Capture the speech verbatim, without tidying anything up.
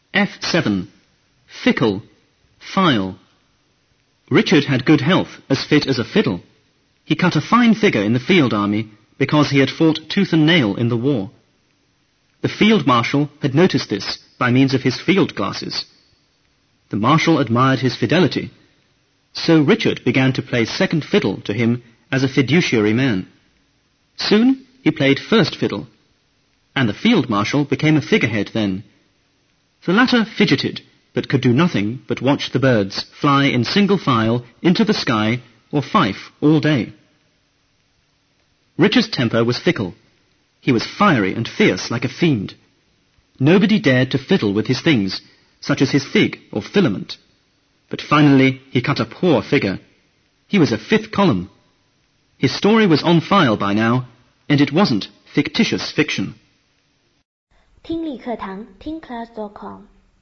F seven. Fickle. File. Richard had good health, as fit as a fiddle. He cut a fine figure in the field army because he had fought tooth and nail in the war. The field marshal had noticed this by means of his field glasses. The marshal admired his fidelity, so Richard began to play second fiddle to him as a fiduciary man. Soon he played first fiddle, and the field marshal became a figurehead then. The latter fidgeted, but could do nothing but watch the birds fly in single file into the sky or fife all day. Richard's temper was fickle. He was fiery and fierce like a fiend. Nobody dared to fiddle with his things, such as his fig or filament. But finally he cut a poor figure. He was a fifth column. His story was on file by now, and it wasn't fictitious fiction. 听力课堂听 class dot com